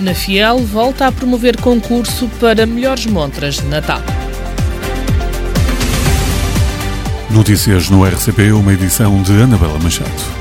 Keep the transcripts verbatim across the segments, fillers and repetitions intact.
Penafiel volta a promover concurso para melhores montras de Natal. Notícias no R C P, uma edição de Anabela Machado.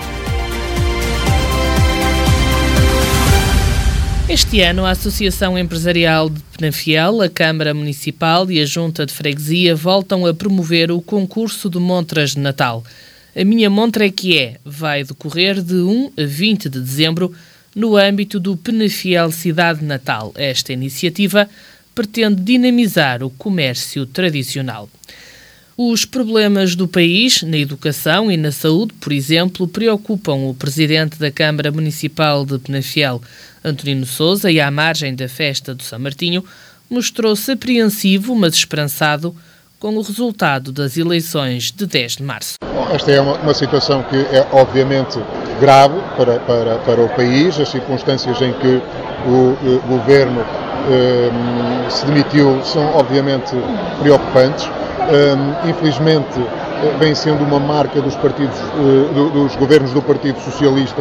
Este ano, a Associação Empresarial de Penafiel, a Câmara Municipal e a Junta de Freguesia voltam a promover o concurso de montras de Natal. A Minha Montra é que é vai decorrer de um a vinte de dezembro no âmbito do Penafiel Cidade Natal. Esta iniciativa pretende dinamizar o comércio tradicional. Os problemas do país, na educação e na saúde, por exemplo, preocupam o presidente da Câmara Municipal de Penafiel, Antonino Sousa, e à margem da festa do São Martinho, mostrou-se apreensivo, mas esperançado, com o resultado das eleições de dez de março. Esta é uma, uma situação que é obviamente grave para, para, para o país. As circunstâncias em que o, o governo um, se demitiu são obviamente preocupantes. Um, infelizmente vem sendo uma marca dos partidos, uh, do, dos governos do Partido Socialista,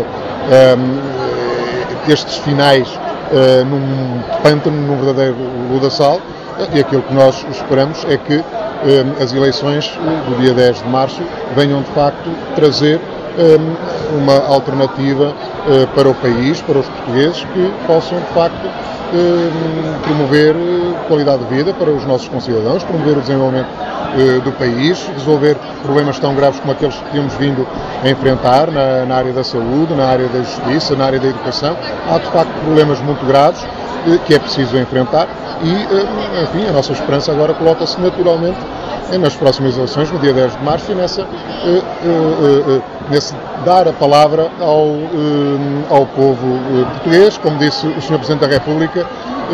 um, estes finais uh, num pântano, num verdadeiro lodaçal, e aquilo que nós esperamos é que um, as eleições do dia dez de março venham de facto trazer um, uma alternativa uh, para o país, para os portugueses, que possam de facto um, promover qualidade de vida para os nossos concidadãos, promover o desenvolvimento uh, do país, resolver problemas tão graves como aqueles que temos vindo a enfrentar na, na área da saúde, na área da justiça, na área da educação. Há de facto problemas muito graves uh, que é preciso enfrentar e, uh, enfim, a nossa esperança agora coloca-se naturalmente nas próximas eleições, no dia dez de março, e nessa, uh, uh, uh, nesse dar a palavra ao, uh, ao povo uh, português. Como disse o senhor Presidente da República,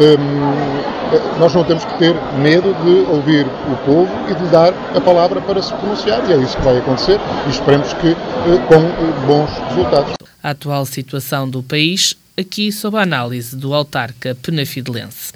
um, nós não temos que ter medo de ouvir o povo e de lhe dar a palavra para se pronunciar, e é isso que vai acontecer, e esperemos que uh, com uh, bons resultados. A atual situação do país, aqui sob a análise do autarca penafidelense.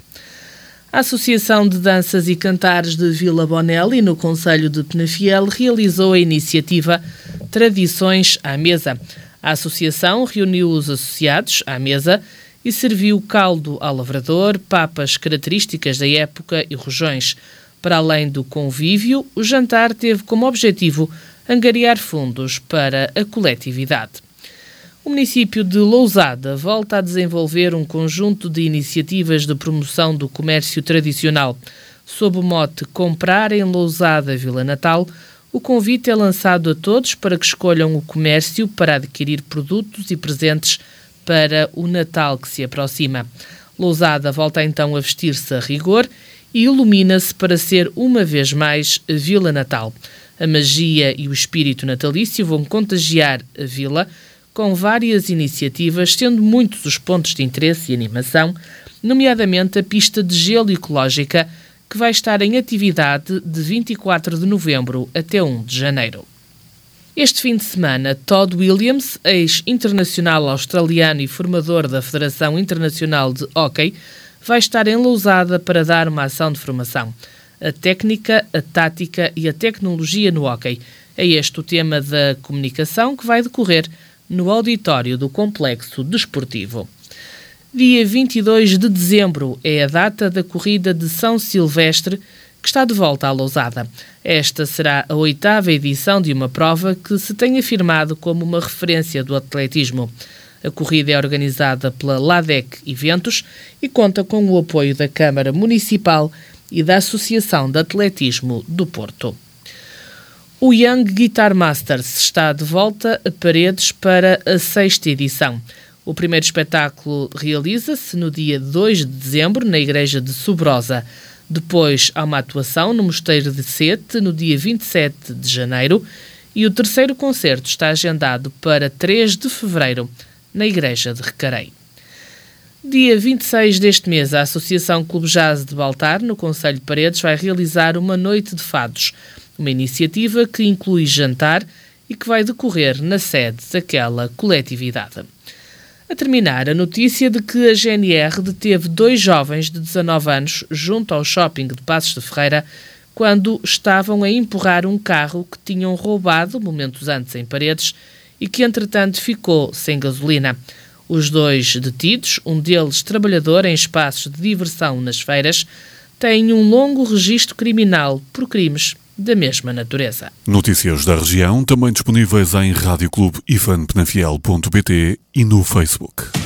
A Associação de Danças e Cantares de Vila Bonelli, no concelho de Penafiel, realizou a iniciativa Tradições à Mesa. A associação reuniu os associados à mesa e serviu caldo ao lavrador, papas características da época e rojões. Para além do convívio, o jantar teve como objetivo angariar fundos para a coletividade. O município de Lousada volta a desenvolver um conjunto de iniciativas de promoção do comércio tradicional. Sob o mote Comprar em Lousada Vila Natal, o convite é lançado a todos para que escolham o comércio para adquirir produtos e presentes para o Natal que se aproxima. Lousada volta então a vestir-se a rigor e ilumina-se para ser uma vez mais a Vila Natal. A magia e o espírito natalício vão contagiar a vila, com várias iniciativas, sendo muitos os pontos de interesse e animação, nomeadamente a pista de gelo ecológica, que vai estar em atividade de vinte e quatro de novembro até um de janeiro. Este fim de semana, Todd Williams, ex-internacional australiano e formador da Federação Internacional de Hóquei, vai estar em Lousada para dar uma ação de formação. A técnica, a tática e a tecnologia no hóquei. É este o tema da comunicação que vai decorrer no auditório do Complexo Desportivo. Dia vinte e dois de dezembro é a data da corrida de São Silvestre, que está de volta à Lousada. Esta será a oitava edição de uma prova que se tem afirmado como uma referência do atletismo. A corrida é organizada pela LADEC Eventos e conta com o apoio da Câmara Municipal e da Associação de Atletismo do Porto. O Young Guitar Masters está de volta a Paredes para a sexta edição. O primeiro espetáculo realiza-se no dia dois de dezembro, na Igreja de Sobrosa. Depois há uma atuação no Mosteiro de Sete, no dia vinte e sete de janeiro, e o terceiro concerto está agendado para três de fevereiro, na Igreja de Recarei. Dia vinte e seis deste mês, a Associação Clube Jazz de Baltar, no concelho de Paredes, vai realizar uma noite de fados, uma iniciativa que inclui jantar e que vai decorrer na sede daquela coletividade. A terminar, a notícia de que a G N R deteve dois jovens de dezanove anos junto ao shopping de Passos de Ferreira quando estavam a empurrar um carro que tinham roubado momentos antes em Paredes e que, entretanto, ficou sem gasolina. Os dois detidos, um deles trabalhador em espaços de diversão nas feiras, têm um longo registro criminal por crimes da mesma natureza. Notícias da região também disponíveis em rádio clube ifan penafiel ponto pt e no Facebook.